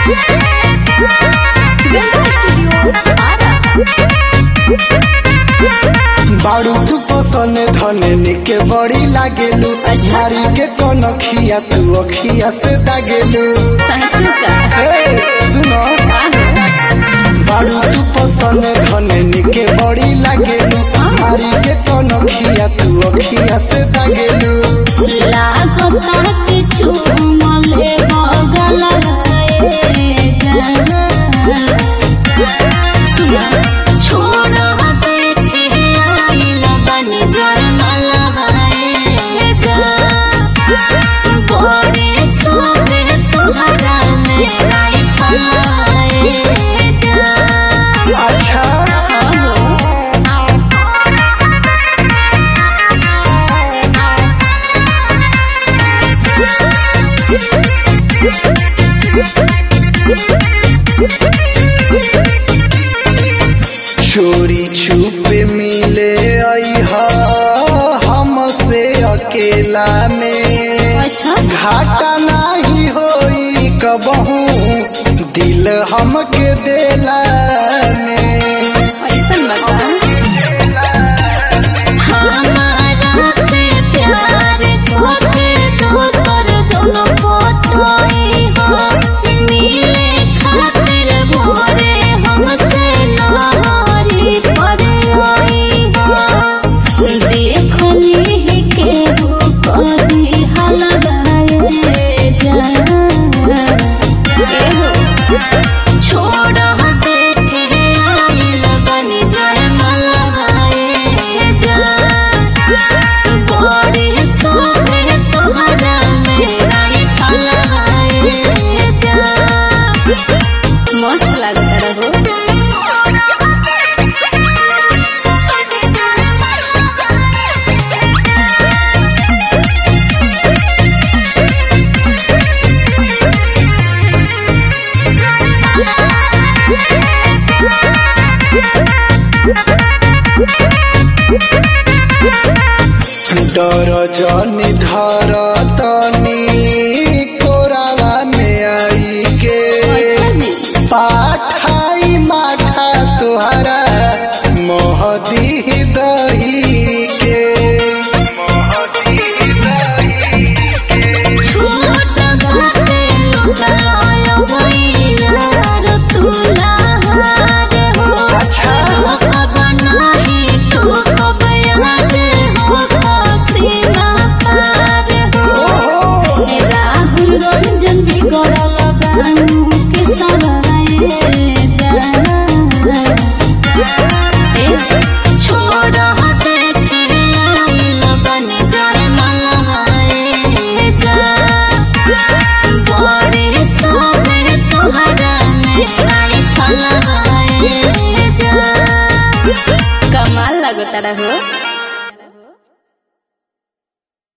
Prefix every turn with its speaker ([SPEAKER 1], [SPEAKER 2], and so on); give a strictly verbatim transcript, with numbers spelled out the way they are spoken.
[SPEAKER 1] बारू तू पसंद धने निके बड़ी लागेलू झारी के कनखिया तू अखिया से दागेलू। सुनो बारू तू पसंद धने निके बड़ी लागेलू झारी के कनखिया तू अखिया से दागेलू। चोरी छुपे मिले आईहा हमसे अकेला में घाटा नहीं होई कबहू दिल हमके देला में।
[SPEAKER 2] ऐसन बता हमारा से प्यार तोके दोसर जन पटई हो मिले खातिर भोरे हमसे नहारी पड़ई हो देखली के हो कभी हलवाए जा छोड़ हटे आइल बन जाए मलवाए जा बड़े सोते तोहरा मेरा हलवाए जा मस्त लगता रहो।
[SPEAKER 1] डर जनी धर तनी कोरावा में आई के पाठाई माठा तुहरा मोहदी दही के।
[SPEAKER 2] कमाल लगता रहो।